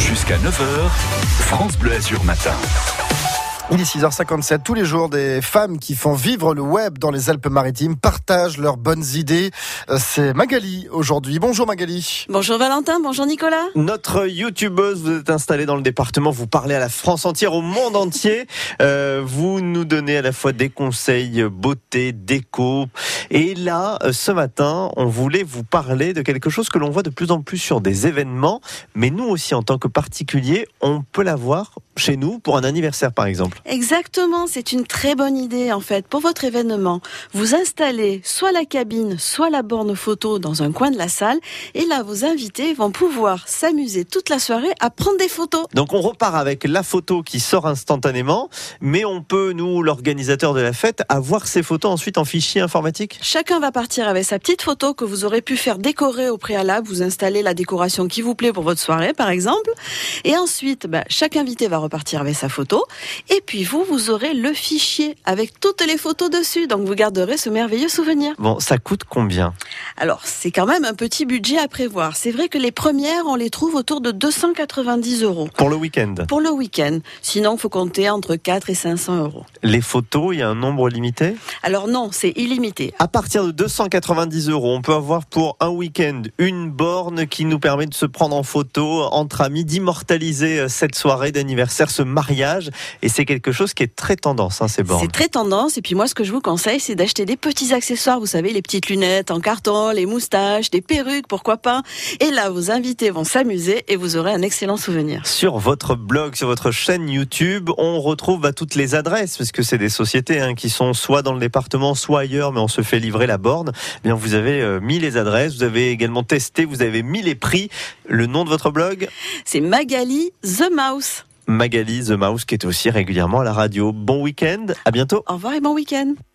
Jusqu'à 9h, France Bleu Azur Matin. Il est 6h57. Tous les jours, des femmes qui font vivre le web dans les Alpes-Maritimes partagent leurs bonnes idées. C'est Magali aujourd'hui. Bonjour Magali. Bonjour Valentin, bonjour Nicolas. Notre youtubeuse, vous êtes installée dans le département, vous parlez à la France entière, au monde entier. Vous nous donnez à la fois des conseils beauté, déco. Et là, ce matin, on voulait vous parler de quelque chose que l'on voit de plus en plus sur des événements. Mais nous aussi, en tant que particuliers, on peut l'avoir chez nous pour un anniversaire par exemple. Exactement, c'est une très bonne idée en fait. Pour votre événement, vous installez soit la cabine, soit la borne photo dans un coin de la salle. Et là, vos invités vont pouvoir s'amuser toute la soirée à prendre des photos. Donc on repart avec la photo qui sort instantanément, mais on peut, nous, l'organisateur de la fête, avoir ces photos ensuite en fichier informatique. Chacun va partir avec sa petite photo que vous aurez pu faire décorer au préalable. Vous installez la décoration qui vous plaît pour votre soirée, par exemple. Et ensuite, chaque invité va repartir avec sa photo. Et puis vous aurez le fichier avec toutes les photos dessus. Donc vous garderez ce merveilleux souvenir. Bon, ça coûte combien ? Alors, c'est quand même un petit budget à prévoir. C'est vrai que les premières, on les trouve autour de 290 €. Pour le week-end ? Pour le week-end. Sinon, il faut compter entre 4 et 500 €. Les photos, il y a un nombre limité ? Alors non, c'est illimité. À partir de 290 €, on peut avoir pour un week-end une borne qui nous permet de se prendre en photo entre amis, d'immortaliser cette soirée d'anniversaire, ce mariage. Et c'est quelque chose qui est très tendance, ces bornes. C'est très tendance. Et puis moi, ce que je vous conseille, c'est d'acheter des petits accessoires. Vous savez, les petites lunettes en carton, les moustaches, des perruques, pourquoi pas. Et là, vos invités vont s'amuser et vous aurez un excellent souvenir. Sur votre blog, sur votre chaîne YouTube, on retrouve toutes les adresses, parce que c'est des sociétés qui sont soit dans le département, soit ailleurs, mais on se fait livrer la borne. Eh bien, vous avez mis les adresses, vous avez également testé, vous avez mis les prix. Le nom de votre blog ? C'est Magali The Mouse. Magali The Mouse, qui est aussi régulièrement à la radio. Bon week-end, à bientôt. Au revoir et bon week-end.